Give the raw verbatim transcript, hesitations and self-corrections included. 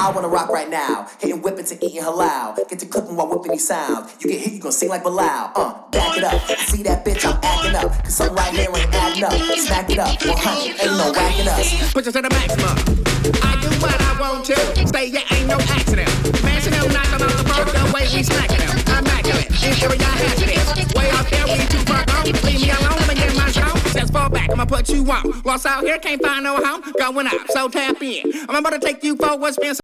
I wanna rock right now. Hitting whippets and eating halal. Get to cooking while whipping these sounds. You get hit, you gon' sing like Bilal. Uh, back it up. See that bitch, I'm acting up. Cause something right here ain't adding up. Smack it up. one hundred, ain't no whacking us. Push us to the maximum. I do what I want to. Stay, yeah, ain't no accident. Mashing them, knocking off the first, the way we smacking them. Immaculate. Inferior hazardous. Way out there, we too far gone. Leave me alone, let me get my zone. Just fall back, I'ma put you on. Lost out here, can't find no home. Going out, so tap in. I'm about to take you for what's been